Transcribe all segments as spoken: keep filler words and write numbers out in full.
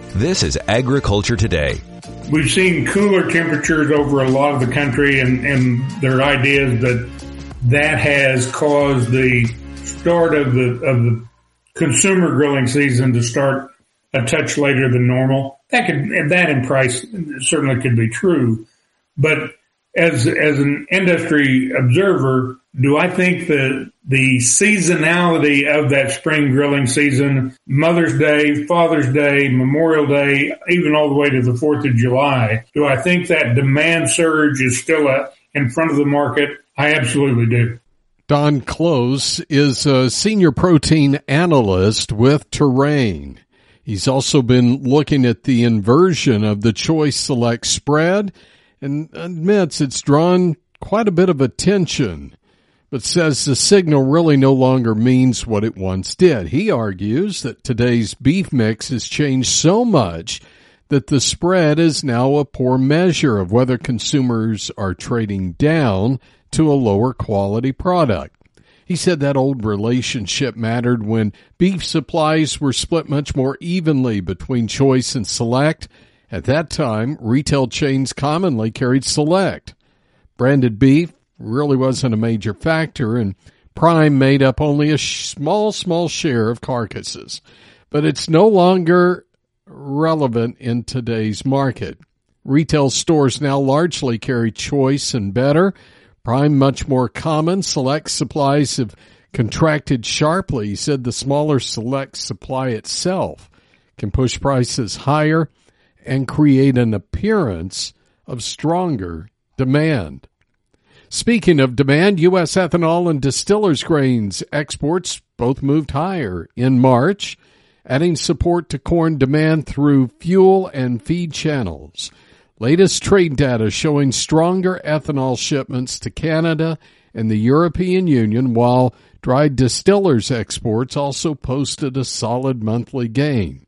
This is Agriculture Today. We've seen cooler temperatures over a lot of the country, and, and there are ideas that that has caused the start of the of the consumer grilling season to start a touch later than normal. That could, and that in price certainly could be true. But as as an industry observer, do I think that the seasonality of that spring grilling season, Mother's Day, Father's Day, Memorial Day, even all the way to the fourth of July, do I think that demand surge is still in front of the market? I absolutely do. Don Close is a senior protein analyst with Terrain. He's also been looking at the inversion of the Choice Select spread and admits it's drawn quite a bit of attention, but says the signal really no longer means what it once did. He argues that today's beef mix has changed so much that the spread is now a poor measure of whether consumers are trading down to a lower quality product. He said that old relationship mattered when beef supplies were split much more evenly between Choice and Select. At that time, retail chains commonly carried Select. Branded beef really wasn't a major factor, and Prime made up only a small, small share of carcasses. But it's no longer relevant in today's market. Retail stores now largely carry Choice and Better. Prime much more common. Select supplies have contracted sharply. He said the smaller Select supply itself can push prices higher and create an appearance of stronger demand. Speaking of demand, U S ethanol and distillers grains exports both moved higher in March, adding support to corn demand through fuel and feed channels. Latest trade data showing stronger ethanol shipments to Canada and the European Union, while dried distillers exports also posted a solid monthly gain.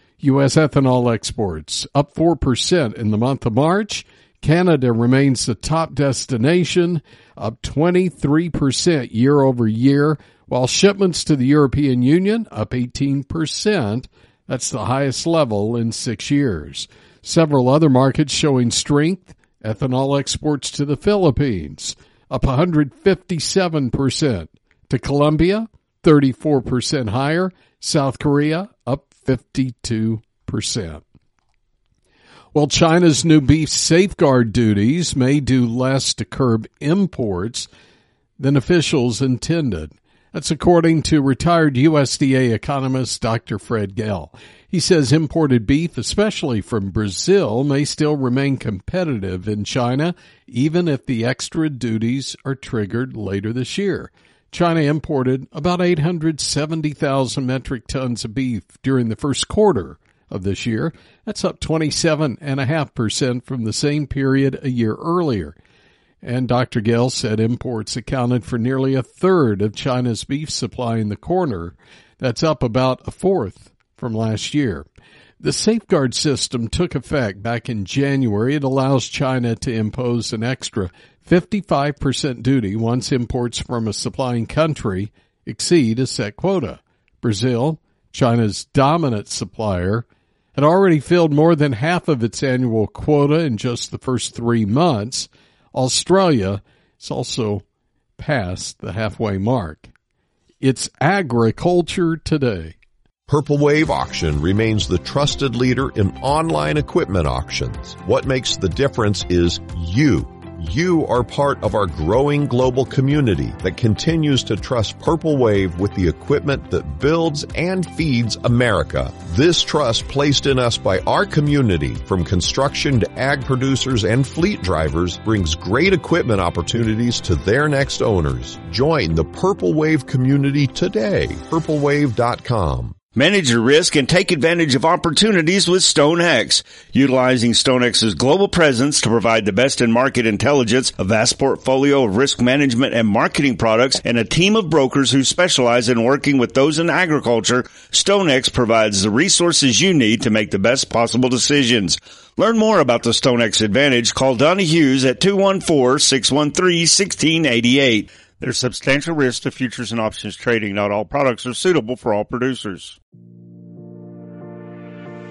U S ethanol exports up four percent in the month of March. Canada remains the top destination, up twenty-three percent year over year, while shipments to the European Union up eighteen percent. That's the highest level in six years. Several other markets showing strength. Ethanol exports to the Philippines up one hundred fifty-seven percent. To Colombia, thirty-four percent higher. South Korea up fifty-two percent. Well, China's new beef safeguard duties may do less to curb imports than officials intended. That's according to retired U S D A economist Doctor Fred Gell. He says imported beef, especially from Brazil, may still remain competitive in China, even if the extra duties are triggered later this year. China imported about eight hundred seventy thousand metric tons of beef during the first quarter of this year. That's up twenty-seven point five percent from the same period a year earlier. And Doctor Gell said imports accounted for nearly a third of China's beef supply in the quarter. That's up about a fourth from last year. The safeguard system took effect back in January. It allows China to impose an extra fifty-five percent duty once imports from a supplying country exceed a set quota. Brazil, China's dominant supplier, had already filled more than half of its annual quota in just the first three months. Australia has also passed the halfway mark. It's Agriculture Today. Purple Wave Auction remains the trusted leader in online equipment auctions. What makes the difference is you. You are part of our growing global community that continues to trust Purple Wave with the equipment that builds and feeds America. This trust placed in us by our community, from construction to ag producers and fleet drivers, brings great equipment opportunities to their next owners. Join the Purple Wave community today. purple wave dot com. Manage your risk and take advantage of opportunities with StoneX. Utilizing StoneX's global presence to provide the best in market intelligence, a vast portfolio of risk management and marketing products, and a team of brokers who specialize in working with those in agriculture, StoneX provides the resources you need to make the best possible decisions. Learn more about the StoneX Advantage. Call Donnie Hughes at two one four, six one three, one six eight eight. There's substantial risk to futures and options trading. Not all products are suitable for all producers.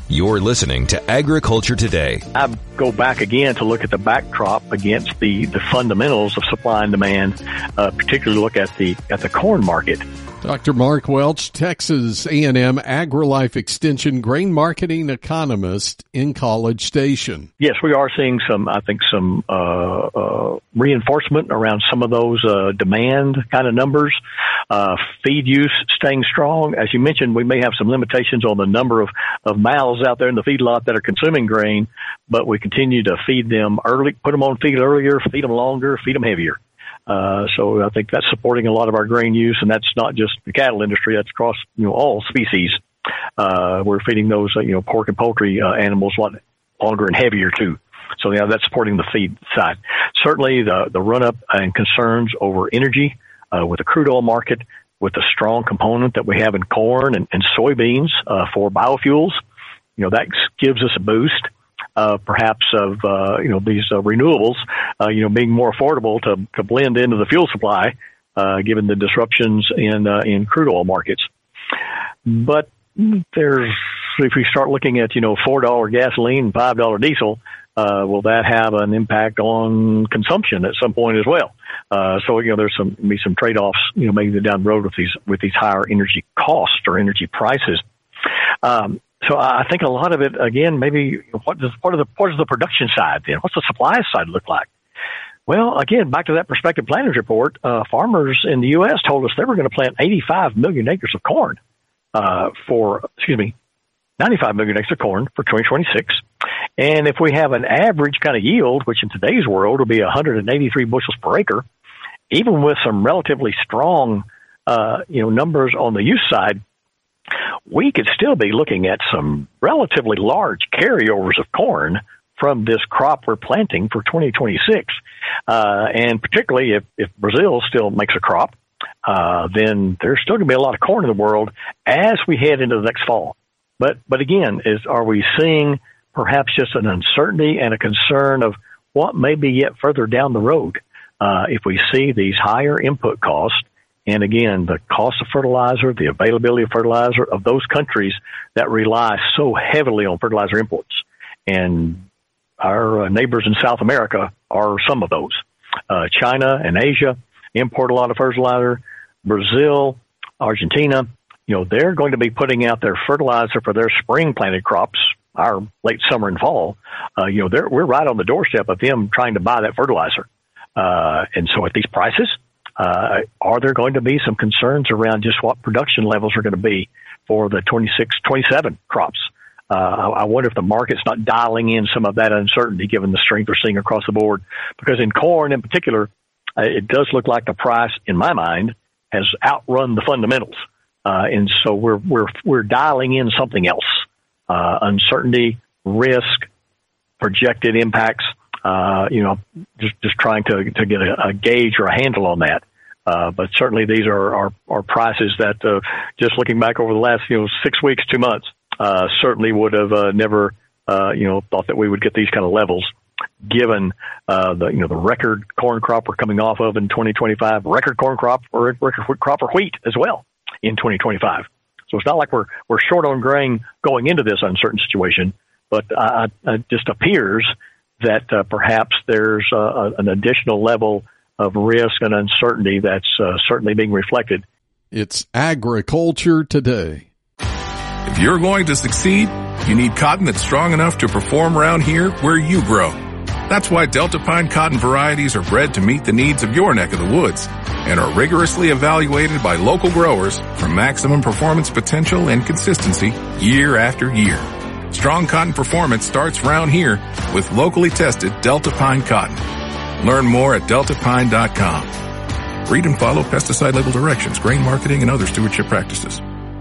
You're listening to Agriculture Today. I go back again to look at the backdrop against the, the fundamentals of supply and demand, uh, particularly look at the at the corn market. Doctor Mark Welch, Texas A and M AgriLife Extension grain marketing economist in College Station. Yes, we are seeing some, I think, some uh, uh, reinforcement around some of those uh, demand kind of numbers. Uh, feed use staying strong. As you mentioned, we may have some limitations on the number of, of mouths out there in the feedlot that are consuming grain, but we continue to feed them early, put them on feed earlier, feed them longer, feed them heavier. Uh, so I think that's supporting a lot of our grain use, and that's not just the cattle industry. That's across, you know, all species. Uh, we're feeding those, uh, you know, pork and poultry uh, animals a lot longer and heavier too. So yeah, that's supporting the feed side. Certainly the, the run up and concerns over energy, uh, with the crude oil market, with the strong component that we have in corn and, and soybeans, uh, for biofuels, you know, that gives us a boost. Uh, perhaps of, uh, you know, these uh, renewables, uh, you know, being more affordable to, to blend into the fuel supply, uh, given the disruptions in, uh, in crude oil markets. But there's, if we start looking at, you know, four dollars gasoline and five dollars diesel, uh, will that have an impact on consumption at some point as well? Uh, so, you know, there's some, be some trade-offs, you know, maybe down the road with these, with these higher energy costs or energy prices. Um, So I think a lot of it, again, maybe what does what, are the, what does the production side then? What's the supply side look like? Well, again, back to that Prospective Planners report, uh, farmers in the U S told us they were going to plant eighty-five million acres of corn uh, for, excuse me, ninety-five million acres of corn for twenty twenty-six. And if we have an average kind of yield, which in today's world will be one hundred eighty-three bushels per acre, even with some relatively strong, uh, you know, numbers on the use side, we could still be looking at some relatively large carryovers of corn from this crop we're planting for twenty twenty-six. Uh, and particularly if, if Brazil still makes a crop, uh, then there's still going to be a lot of corn in the world as we head into the next fall. But, but again, is, are we seeing perhaps just an uncertainty and a concern of what may be yet further down the road? Uh, if we see these higher input costs, and again, the cost of fertilizer, the availability of fertilizer of those countries that rely so heavily on fertilizer imports. And our neighbors in South America are some of those. Uh, China and Asia import a lot of fertilizer. Brazil, Argentina, you know, they're going to be putting out their fertilizer for their spring planted crops, our late summer and fall. Uh, you know, they're, we're right on the doorstep of them trying to buy that fertilizer. Uh, and so at these prices, Uh, are there going to be some concerns around just what production levels are going to be for the twenty-six twenty-seven crops? Uh, I wonder if the market's not dialing in some of that uncertainty given the strength we're seeing across the board. Because in corn in particular, uh, it does look like the price, in my mind, has outrun the fundamentals. Uh, and so we're, we're, we're dialing in something else. Uh, uncertainty, risk, projected impacts. Uh, you know, just, just trying to, to get a, a gauge or a handle on that. Uh, but certainly these are, are, are prices that, uh, just looking back over the last, you know, six weeks, two months, uh, certainly would have, uh, never, uh, you know, thought that we would get these kind of levels given, uh, the, you know, the record corn crop we're coming off of in twenty twenty-five, record corn crop or record crop for wheat as well in twenty twenty-five. So it's not like we're, we're short on grain going into this uncertain situation, but, uh, it just appears that uh, perhaps there's uh, an additional level of risk and uncertainty that's uh, certainly being reflected. It's Agriculture Today. If you're going to succeed, you need cotton that's strong enough to perform around here where you grow. That's why Delta Pine cotton varieties are bred to meet the needs of your neck of the woods and are rigorously evaluated by local growers for maximum performance potential and consistency year after year. Strong cotton performance starts round here with locally tested Delta Pine cotton. Learn more at delta pine dot com. Read and follow pesticide label directions, grain marketing, and other stewardship practices.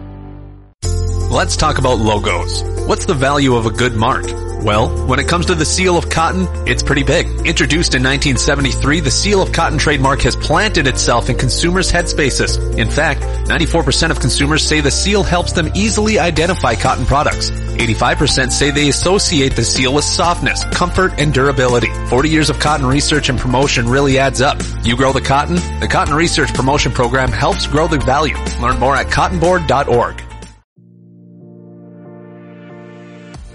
Let's talk about logos. What's the value of a good mark? Well, when it comes to the Seal of Cotton, it's pretty big. Introduced in nineteen seventy-three, the Seal of Cotton trademark has planted itself in consumers' headspaces. In fact, ninety-four percent of consumers say the seal helps them easily identify cotton products. eighty-five percent say they associate the seal with softness, comfort, and durability. forty years of cotton research and promotion really adds up. You grow the cotton? The Cotton Research Promotion Program helps grow the value. Learn more at cotton board dot org.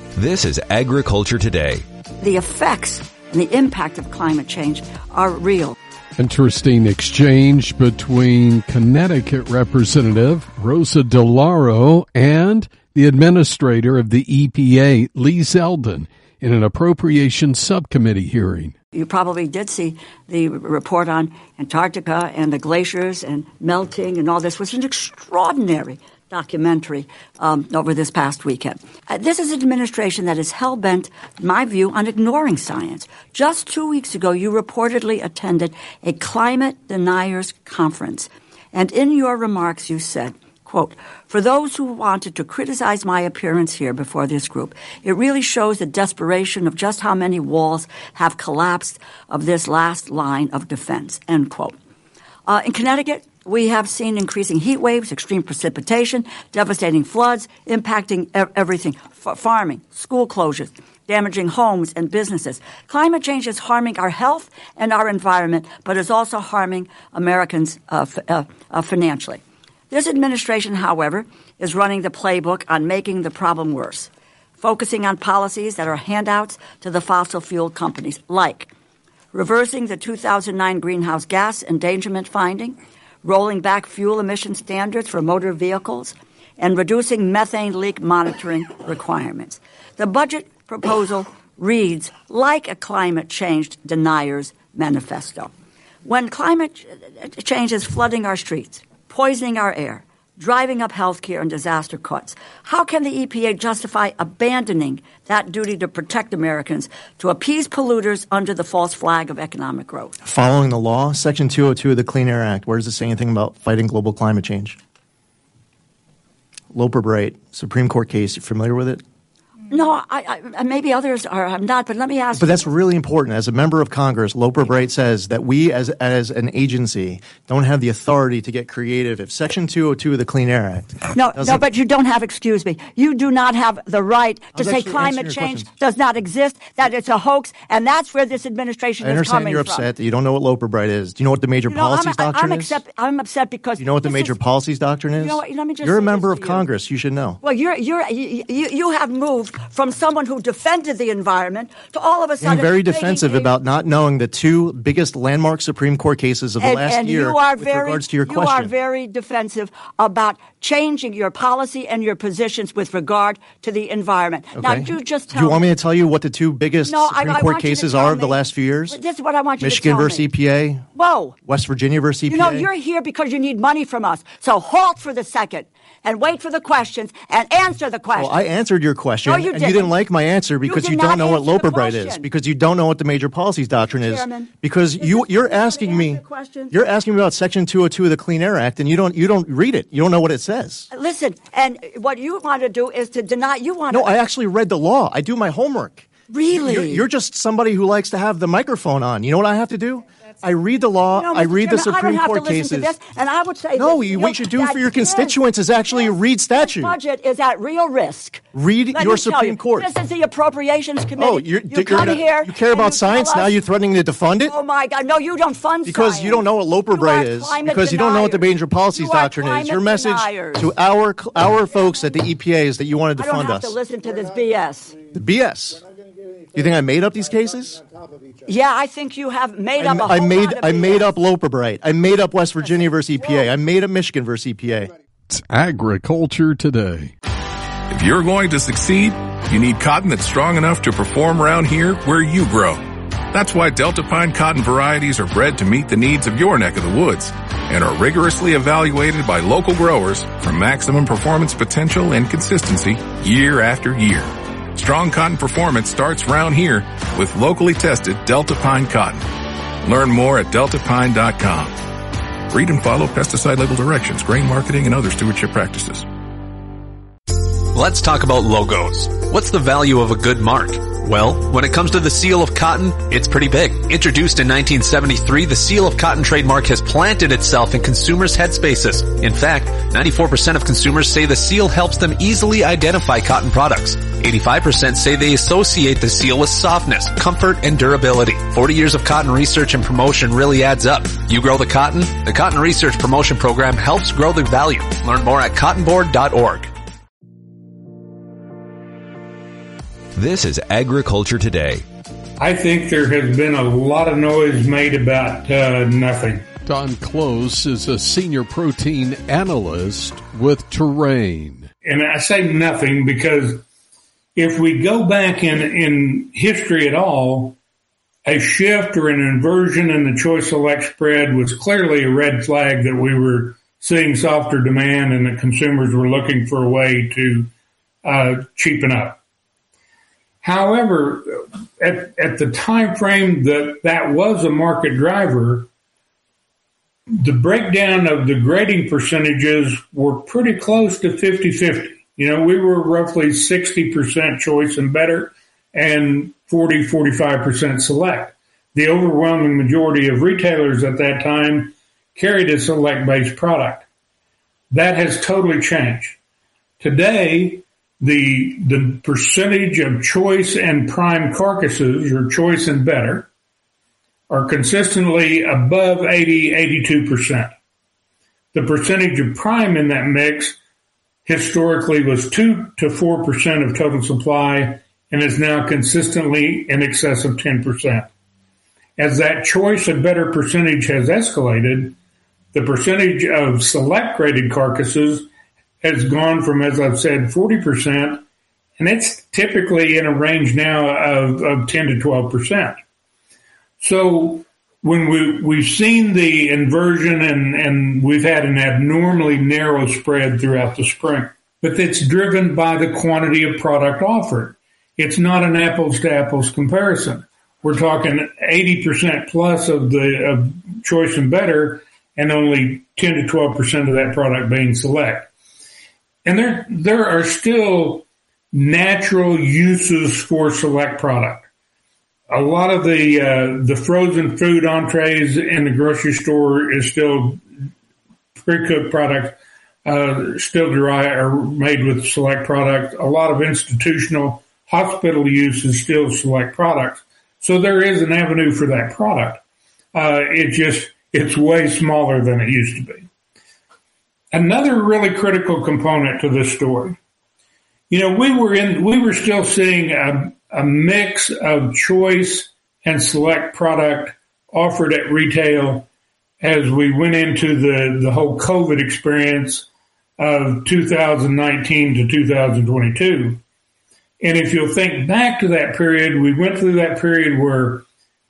This is Agriculture Today. The effects and the impact of climate change are real. Interesting exchange between Connecticut Representative Rosa DeLauro and the administrator of the E P A, Lee Zeldin, in an appropriations subcommittee hearing. You probably did see the report on Antarctica and the glaciers and melting and all this. It was an extraordinary documentary um, over this past weekend. Uh, this is an administration that is hell-bent, in my view, on ignoring science. Just two weeks ago, you reportedly attended a climate deniers conference. And in your remarks, you said, quote, "For those who wanted to criticize my appearance here before this group, it really shows the desperation of just how many walls have collapsed of this last line of defense," end quote. Uh, in Connecticut, we have seen increasing heat waves, extreme precipitation, devastating floods, impacting e- everything, F- farming, school closures, damaging homes and businesses. Climate change is harming our health and our environment, but is also harming Americans uh, f- uh, uh, financially. This administration, however, is running the playbook on making the problem worse, focusing on policies that are handouts to the fossil fuel companies, like reversing the two thousand nine greenhouse gas endangerment finding, rolling back fuel emission standards for motor vehicles, and reducing methane leak monitoring requirements. The budget proposal reads like a climate change denier's manifesto. When climate change is flooding our streets, poisoning our air, driving up health care and disaster cuts, how can the E P A justify abandoning that duty to protect Americans to appease polluters under the false flag of economic growth? Following the law, Section two oh two of the Clean Air Act, where does it say anything about fighting global climate change? Loper Bright, Supreme Court case, you familiar with it? No, I, I, maybe others are. I'm not, but let me ask But you. that's really important. As a member of Congress, Loper Bright says that we as as an agency don't have the authority to get creative if Section two oh two of the Clean Air Act No, no, but you don't have, excuse me, you do not have the right to was say actually climate answering your change questions. does not exist, that it's a hoax, and that's where this administration I is understand coming you're from. upset that you don't know what Loper Bright is. Do you know what the major You know, policies I'm, doctrine I'm, is? upset, I'm upset because Do you know what the this major is- policies doctrine is? You know what, let me just You're a say member this of to you. Congress. You should know. Well, you're you're you, you you have moved from someone who defended the environment to all of a sudden Being very making defensive a- about not knowing the two biggest landmark Supreme Court cases of the and, last and year you are with very, regards to your you question. are very defensive about changing your policy and your positions with regard to the environment. Now, Okay. you just Do tell you want me. me to tell you what the two biggest No, I- Supreme I Court want you to cases tell are of the me. last few years? This is what I want you Michigan to tell versus me. E P A, Whoa. West Virginia versus E P A. You know, you're here because you need money from us. So halt for the second and wait for the questions and answer the questions. Well, I answered your question, No, you and you didn't. didn't like my answer because did you, not don't know what answer the Loper Bright is, question. because you don't know what the major policies doctrine is, Chairman, because this you is- you're this is how to asking me answer questions. you're asking me about Section two oh two of the Clean Air Act, and you don't you don't read it. You don't know what it says. Listen, and what you want to do is to deny. You want No, to I actually read the law. I do my homework. really. You're, you're just somebody who likes to have the microphone on. You know what I have to do? I read the law. No, I Mister read the Chairman, Supreme I don't Court have to listen cases. to this, and I would say No, that, you- you what know, you should do that for your this- constituents is actually this- read statute. This budget is at real risk. Read Let your me tell Supreme you, Court. This is the Appropriations Committee. Oh, you're, you you're come gonna- here. you care and about you science? tell Now us- you're threatening to defund it? Oh my God! No, you don't fund Because science. you don't know what Loper You Bright are is. climate Because you don't know what the deniers. major policies You are doctrine is. Your climate message deniers. to our our folks at the E P A is that you want to I don't defund have us. to listen to this B S. The B S. You think I made up these cases? Yeah, I think you have made I, up a I whole made lot of I B S. made up Loper Bright. I made up West Virginia versus E P A. I made up Michigan versus E P A. It's Agriculture Today. If you're going to succeed, you need cotton that's strong enough to perform around here where you grow. That's why Delta Pine cotton varieties are bred to meet the needs of your neck of the woods and are rigorously evaluated by local growers for maximum performance potential and consistency year after year. Strong cotton performance starts round here with locally tested Delta Pine cotton. Learn more at delta pine dot com. Read and follow pesticide label directions, grain marketing, and other stewardship practices. Let's talk about logos. What's the value of a good mark? Well, when it comes to the seal of cotton, it's pretty big. Introduced in nineteen seventy-three, the seal of cotton trademark has planted itself in consumers' headspaces. In fact, ninety-four percent of consumers say the seal helps them easily identify cotton products. eighty-five percent say they associate the seal with softness, comfort, and durability. forty years of cotton research and promotion really adds up. You grow the cotton? The Cotton Research Promotion Program helps grow the value. Learn more at cotton board dot org. This is Agriculture Today. I think there has been a lot of noise made about uh, nothing. Don Close is a senior protein analyst with Terrain. And I say nothing because if we go back in, in history at all, a shift or an inversion in the Choice Select spread was clearly a red flag that we were seeing softer demand and that consumers were looking for a way to uh, cheapen up. However, at, at the time frame that that was a market driver, the breakdown of the grading percentages were pretty close to fifty-fifty. You know, we were roughly sixty percent choice and better and forty, forty-five percent select. The overwhelming majority of retailers at that time carried a select-based product. That has totally changed. Today, the the percentage of choice and prime carcasses, or choice and better, are consistently above eighty, eighty-two percent. The percentage of prime in that mix historically was two to four percent of total supply and is now consistently in excess of ten percent. As that choice and better percentage has escalated, the percentage of select graded carcasses has gone from, as I've said, forty percent, and it's typically in a range now of, of ten to twelve percent. So when we, we've seen the inversion and, and we've had an abnormally narrow spread throughout the spring, but it's driven by the quantity of product offered. It's not an apples to apples comparison. We're talking eighty percent plus of the of choice and better and only ten to twelve percent of that product being select. And there, there are still natural uses for select product. A lot of the, uh, the frozen food entrees in the grocery store is still pre-cooked product, uh, still dry or made with select product. A lot of institutional hospital use is still select products. So there is an avenue for that product. Uh, it just, it's way smaller than it used to be. Another really critical component to this story, you know, we were in, we were still seeing a, a mix of choice and select product offered at retail as we went into the, the whole COVID experience of two thousand nineteen to two thousand twenty-two. And if you'll think back to that period, we went through that period where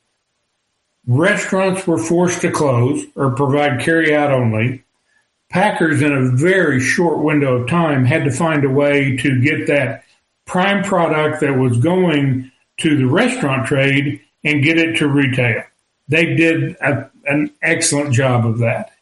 restaurants were forced to close or provide carry-out only. Packers, in a very short window of time, had to find a way to get that prime product that was going to the restaurant trade and get it to retail. They did a, an excellent job of that.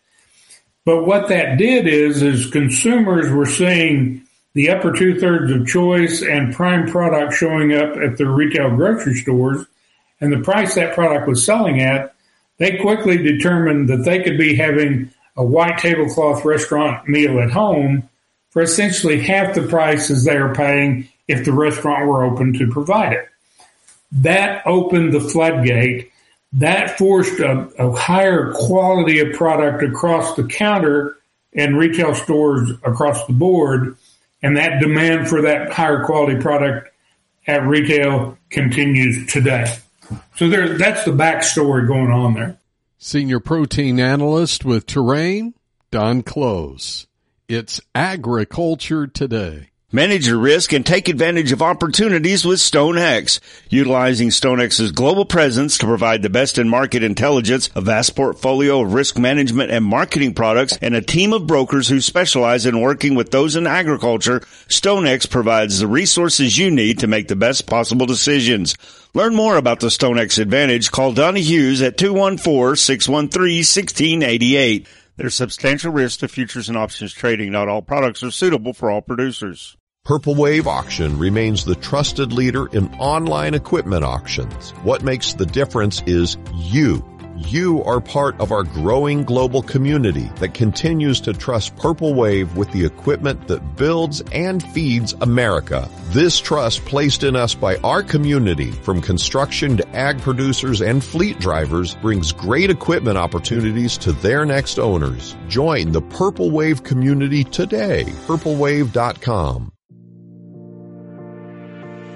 But what that did is, is consumers were seeing the upper two-thirds of choice and prime product showing up at their retail grocery stores, and the price that product was selling at, they quickly determined that they could be having a white tablecloth restaurant meal at home for essentially half the price as they are paying if the restaurant were open to provide it. That opened the floodgate. That forced a, a higher quality of product across the counter and retail stores across the board, and that demand for that higher quality product at retail continues today. So there, that's the backstory going on there. Senior protein analyst with Terrain, Don Close. It's Agriculture Today. Manage your risk and take advantage of opportunities with StoneX. Utilizing StoneX's global presence to provide the best in market intelligence, a vast portfolio of risk management and marketing products, and a team of brokers who specialize in working with those in agriculture, StoneX provides the resources you need to make the best possible decisions. Learn more about the StoneX Advantage. Call Donnie Hughes at two one four, six one three, one six eight eight. There's substantial risk to futures and options trading. Not all products are suitable for all producers. Purple Wave Auction remains the trusted leader in online equipment auctions. What makes the difference is you. You are part of our growing global community that continues to trust Purple Wave with the equipment that builds and feeds America. This trust placed in us by our community, from construction to ag producers and fleet drivers, brings great equipment opportunities to their next owners. Join the Purple Wave community today. purple wave dot com.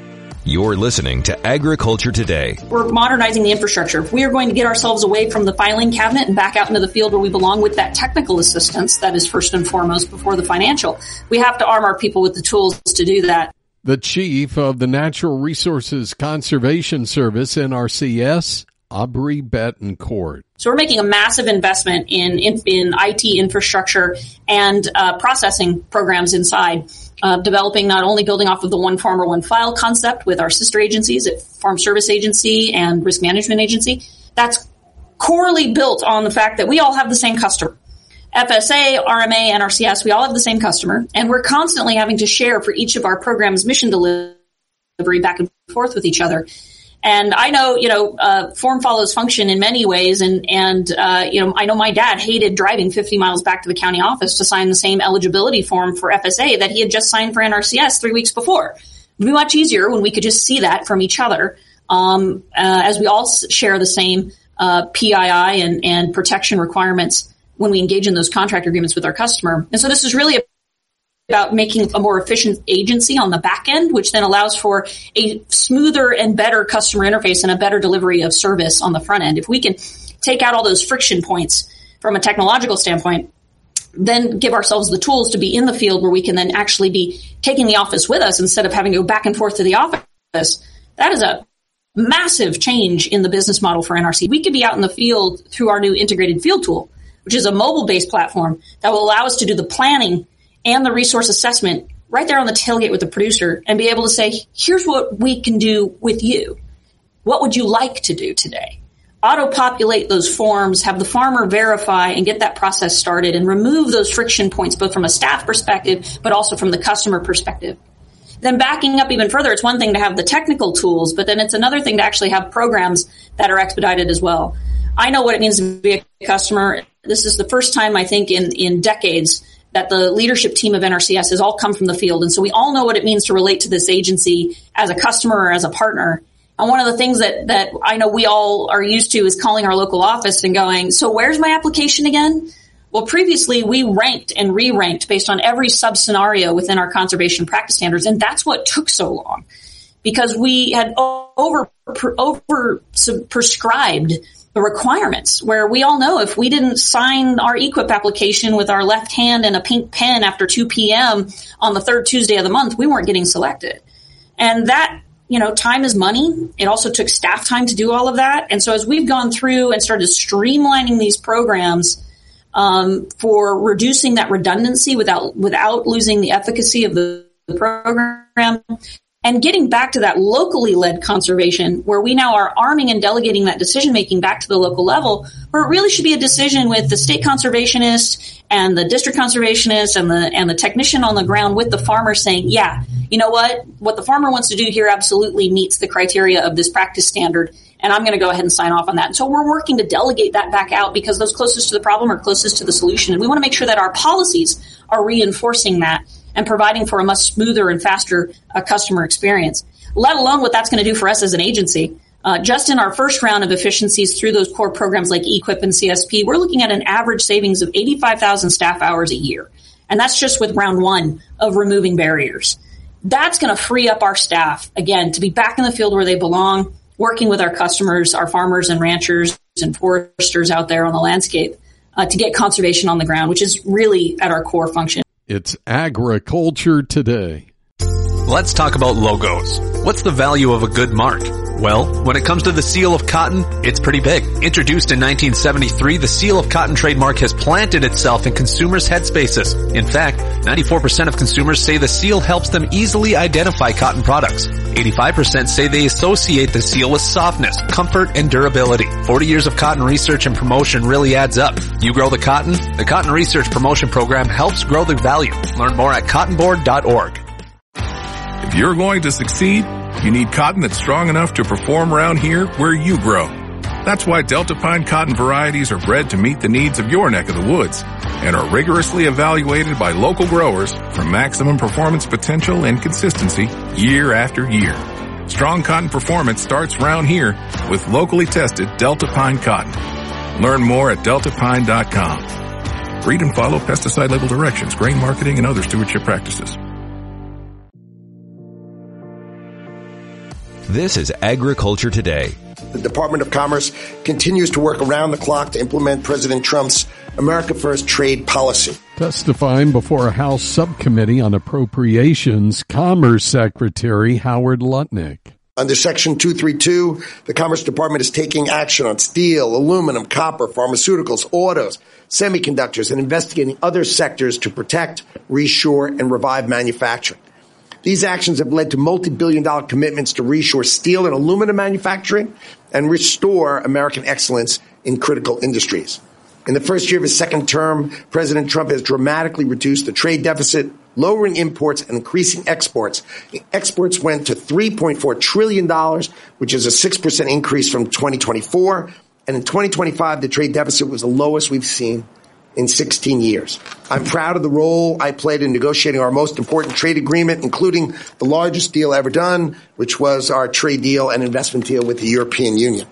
You're listening to Agriculture Today. We're modernizing the infrastructure. If we are going to get ourselves away from the filing cabinet and back out into the field where we belong with that technical assistance, that is first and foremost before the financial, we have to arm our people with the tools to do that. The chief of the Natural Resources Conservation Service, N R C S, Aubrey Betancourt. So we're making a massive investment in in, in I T infrastructure and uh, processing programs inside, uh, developing not only building off of the one farmer, one file concept with our sister agencies at Farm Service Agency and Risk Management Agency. That's corely built on the fact that we all have the same customer. F S A, R M A, N R C S, we all have the same customer, and we're constantly having to share for each of our programs mission delivery back and forth with each other. And I know, you know, uh, form follows function in many ways. And, and, uh, you know, I know my dad hated driving fifty miles back to the county office to sign the same eligibility form for F S A that he had just signed for N R C S three weeks before. It would be much easier when we could just see that from each other, um, uh, as we all share the same, uh, P I I and, and protection requirements when we engage in those contract agreements with our customer. And so this is really a about making a more efficient agency on the back end, which then allows for a smoother and better customer interface and a better delivery of service on the front end. If we can take out all those friction points from a technological standpoint, then give ourselves the tools to be in the field where we can then actually be taking the office with us instead of having to go back and forth to the office. That is a massive change in the business model for N R C. We could be out in the field through our new integrated field tool, which is a mobile-based platform that will allow us to do the planning and the resource assessment right there on the tailgate with the producer and be able to say, here's what we can do with you. What would you like to do today? Auto-populate those forms, have the farmer verify and get that process started and remove those friction points, both from a staff perspective, but also from the customer perspective. Then backing up even further, it's one thing to have the technical tools, but then it's another thing to actually have programs that are expedited as well. I know what it means to be a customer. This is the first time, I think, in, in decades that the leadership team of N R C S has all come from the field. And so we all know what it means to relate to this agency as a customer or as a partner. And one of the things that, that I know we all are used to is calling our local office and going, so where's my application again? Well, previously we ranked and re-ranked based on every sub-scenario within our conservation practice standards. And that's what took so long because we had over, over prescribed the requirements where we all know if we didn't sign our E Q I P application with our left hand and a pink pen after two p.m. on the third Tuesday of the month, we weren't getting selected. And that, you know, time is money. It also took staff time to do all of that. And so as we've gone through and started streamlining these programs um, for reducing that redundancy without without losing the efficacy of the, the program, and getting back to that locally led conservation where we now are arming and delegating that decision making back to the local level, where it really should be a decision with the state conservationist and the district conservationist and the and the technician on the ground with the farmer saying, yeah, you know what, what the farmer wants to do here absolutely meets the criteria of this practice standard, and I'm going to go ahead and sign off on that. And so we're working to delegate that back out because those closest to the problem are closest to the solution. And we want to make sure that our policies are reinforcing that and providing for a much smoother and faster uh, customer experience, let alone what that's going to do for us as an agency. Uh, just in our first round of efficiencies through those core programs like E Q I P and C S P, we're looking at an average savings of eighty-five thousand staff hours a year. And that's just with round one of removing barriers. That's going to free up our staff, again, to be back in the field where they belong, working with our customers, our farmers and ranchers and foresters out there on the landscape uh, to get conservation on the ground, which is really at our core function. It's Agriculture Today. Let's talk about logos. What's the value of a good mark? Well, when it comes to the seal of cotton, it's pretty big. Introduced in nineteen seventy-three, the seal of cotton trademark has planted itself in consumers' headspaces. In fact, ninety-four percent of consumers say the seal helps them easily identify cotton products. eighty-five percent say they associate the seal with softness, comfort, and durability. forty years of cotton research and promotion really adds up. You grow the cotton? The Cotton Research Promotion Program helps grow the value. Learn more at cotton board dot org. If you're going to succeed, you need cotton that's strong enough to perform around here where you grow. That's why Delta Pine cotton varieties are bred to meet the needs of your neck of the woods and are rigorously evaluated by local growers for maximum performance potential and consistency year after year. Strong cotton performance starts round here with locally tested Delta Pine cotton. Learn more at delta pine dot com. Read and follow pesticide label directions, grain marketing, and other stewardship practices. This is Agriculture Today. The Department of Commerce continues to work around the clock to implement President Trump's America First trade policy. Testifying before a House subcommittee on appropriations, Commerce Secretary Howard Lutnick. Under Section two thirty-two, the Commerce Department is taking action on steel, aluminum, copper, pharmaceuticals, autos, semiconductors, and investigating other sectors to protect, reshore, and revive manufacturing. These actions have led to multi-billion dollar commitments to reshore steel and aluminum manufacturing and restore American excellence in critical industries. In the first year of his second term, President Trump has dramatically reduced the trade deficit, lowering imports and increasing exports. Exports went to three point four trillion dollars, which is a six percent increase from twenty twenty-four. And in twenty twenty-five, the trade deficit was the lowest we've seen in sixteen years. I'm proud of the role I played in negotiating our most important trade agreement, including the largest deal ever done, which was our trade deal and investment deal with the European Union.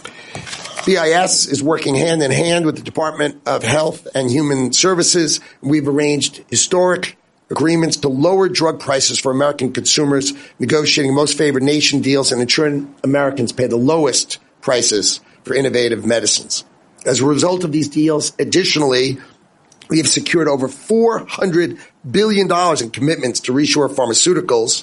B I S is working hand in hand with the Department of Health and Human Services. We've arranged historic agreements to lower drug prices for American consumers, negotiating most favored nation deals and ensuring Americans pay the lowest prices for innovative medicines. As a result of these deals, additionally, we have secured over four hundred billion dollars in commitments to reshore pharmaceuticals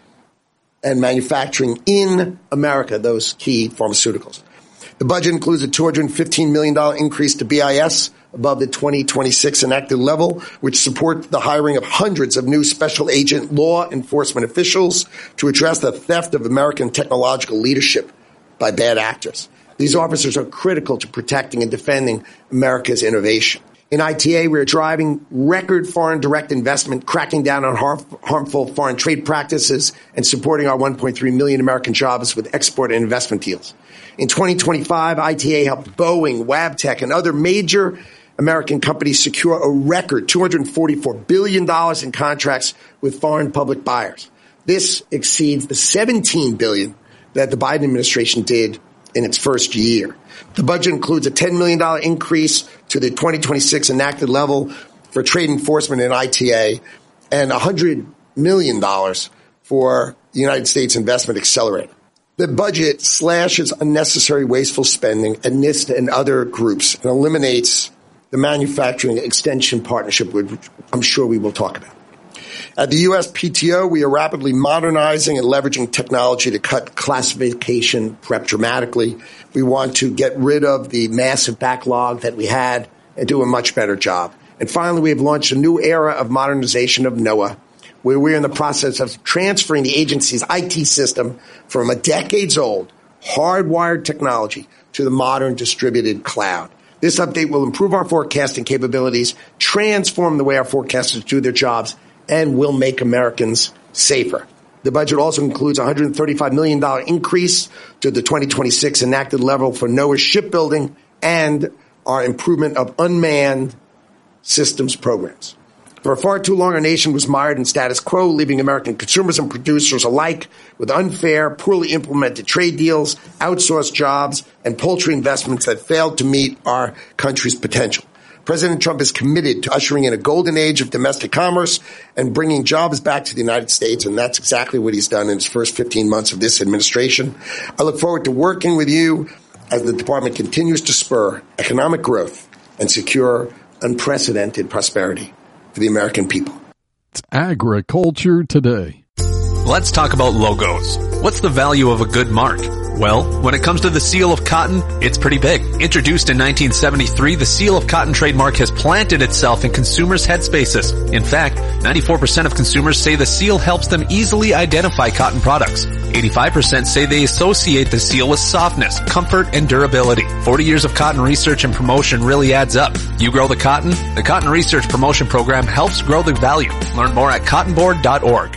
and manufacturing in America, those key pharmaceuticals. The budget includes a two hundred fifteen million dollars increase to B I S above the twenty twenty-six enacted level, which supports the hiring of hundreds of new special agent law enforcement officials to address the theft of American technological leadership by bad actors. These officers are critical to protecting and defending America's innovation. In I T A, we are driving record foreign direct investment, cracking down on harm, harmful foreign trade practices, and supporting our one point three million American jobs with export and investment deals. In twenty twenty-five, I T A helped Boeing, Wabtec, and other major American companies secure a record two hundred forty-four billion dollars in contracts with foreign public buyers. This exceeds the seventeen billion dollars that the Biden administration did in its first year. The budget includes a ten million dollars increase to the twenty twenty-six enacted level for trade enforcement in I T A and one hundred million dollars for the United States Investment Accelerator. The budget slashes unnecessary wasteful spending at NIST and other groups and eliminates the manufacturing extension partnership, which I'm sure we will talk about. At the U S P T O, we are rapidly modernizing and leveraging technology to cut classification prep dramatically. We want to get rid of the massive backlog that we had and do a much better job. And finally, we have launched a new era of modernization of NOAA, where we're in the process of transferring the agency's I T system from a decades-old hardwired technology to the modern distributed cloud. This update will improve our forecasting capabilities, transform the way our forecasters do their jobs, and will make Americans safer. The budget also includes a one hundred thirty-five million dollars increase to the twenty twenty-six enacted level for NOAA shipbuilding and our improvement of unmanned systems programs. For far too long, our nation was mired in status quo, leaving American consumers and producers alike with unfair, poorly implemented trade deals, outsourced jobs, and paltry investments that failed to meet our country's potential. President Trump is committed to ushering in a golden age of domestic commerce and bringing jobs back to the United States, and that's exactly what he's done in his first fifteen months of this administration. I look forward to working with you as the department continues to spur economic growth and secure unprecedented prosperity for the American people. It's Agriculture Today. Let's talk about logos. What's the value of a good mark? Well, when it comes to the seal of cotton, it's pretty big. Introduced in nineteen seventy-three, the seal of cotton trademark has planted itself in consumers' headspaces. In fact, ninety-four percent of consumers say the seal helps them easily identify cotton products. eighty-five percent say they associate the seal with softness, comfort, and durability. forty years of cotton research and promotion really adds up. You grow the cotton? The Cotton Research Promotion Program helps grow the value. Learn more at cotton board dot org.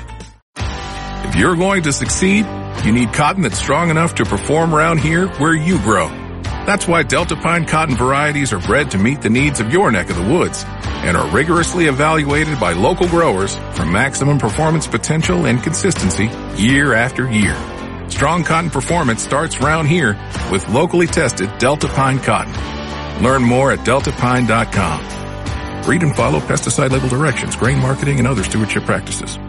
If you're going to succeed, you need cotton that's strong enough to perform around here where you grow. That's why Delta Pine cotton varieties are bred to meet the needs of your neck of the woods and are rigorously evaluated by local growers for maximum performance potential and consistency year after year. Strong cotton performance starts round here with locally tested Delta Pine cotton. Learn more at delta pine dot com. Read and follow pesticide label directions, grain marketing, and other stewardship practices.